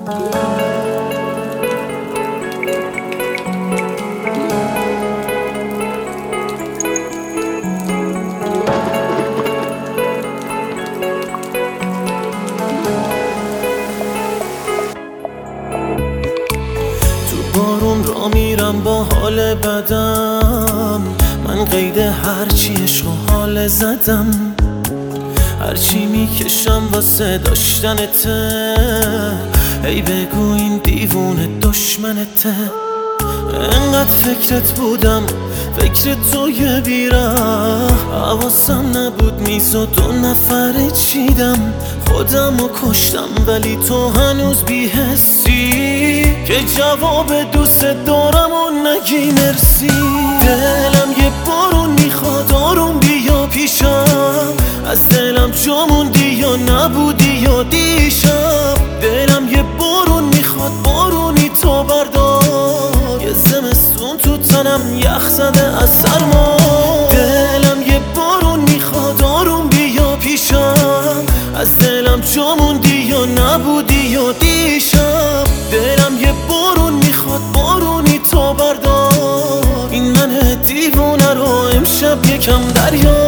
بارون را میرم با حال بدم، من قید هرچی عشق و حال زدم، هرچی میکشم واسه داشتنته. ای بگو این دیوونه دشمنته. انقدر فکرت بودم، فکر توی بیره، حواسم نبود میزا 2 نفره چیدم. خودم رو کشتم ولی تو هنوز بی‌حسی که جواب دوست دارم و نگی مرسی. دلم یه بارون میخواد آروم بیا پیشم، از دلم جا موندی یا نبودی یا دیشب. دلم یه بارون میخواد بارونی تو بردار، یه زمستون تو تنم یخ زده از سرما. دلم یه بارون میخواد آروم بیا پیشم، از دلم جا موندی یا نبودی یا دیشب. دلم یه بارون میخواد بارونی تو بردار، این من دیوونه رو امشب یکم دریا.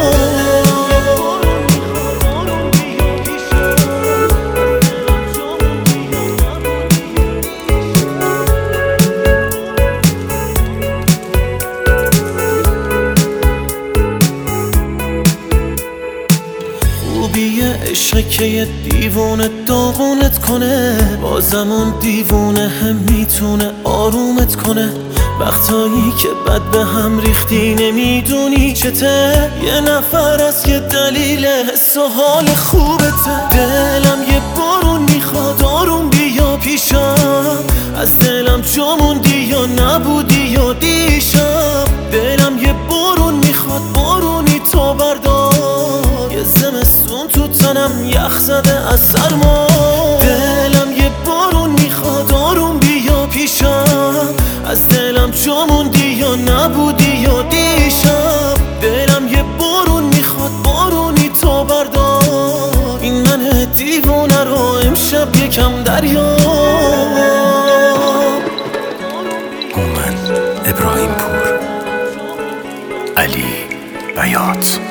خوبیه عشق که یه دیوونه داغونت کنه، بازم اون دیوونه هم میتونه آرومت کنه. وقتایی که بد به هم ریختی نمیدونی چته، یه نفر از یه دلیل حس و حال خوبته. دلم یه بارون میخواد آروم بیا پیشم، از دلم جا موندی یا نبودی یا دیشب. دلم یه بارون میخواد بارونی تو بردار، یه زمستون تو تنم یخ زده از سرما. دلم یه بارون میخواد آروم بیا پیشم، از دلم جا موندی یا نبودی یا دیشب. دلم یه بارون میخواد بارونی تو بردار، این من دیوونه رو امشب یکم دریا. هومن ابراهیم پور، علی بیات.